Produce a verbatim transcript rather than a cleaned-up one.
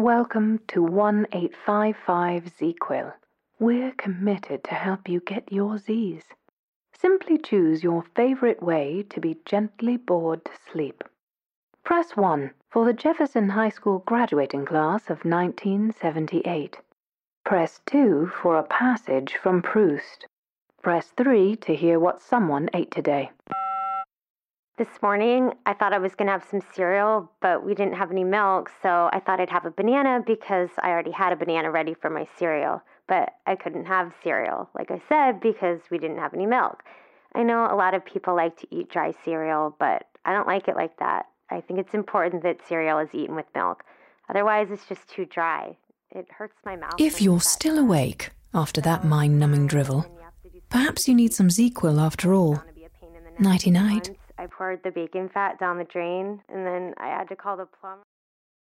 Welcome to one eight five five Z-Quil. We're committed to help you get your Z's. Simply choose your favorite way to be gently bored to sleep. Press one for the Jefferson High School graduating class of nineteen seventy-eight. Press two for a passage from Proust. Press three to hear what someone ate today. This morning, I thought I was going to have some cereal, but we didn't have any milk, so I thought I'd have a banana because I already had a banana ready for my cereal. But I couldn't have cereal, like I said, because we didn't have any milk. I know a lot of people like to eat dry cereal, but I don't like it like that. I think it's important that cereal is eaten with milk. Otherwise, it's just too dry. It hurts my mouth. If you're still awake after that mind-numbing drivel, perhaps you need some Z-Quil after all. Nighty-night. I poured the bacon fat down the drain, and then I had to call the plumber.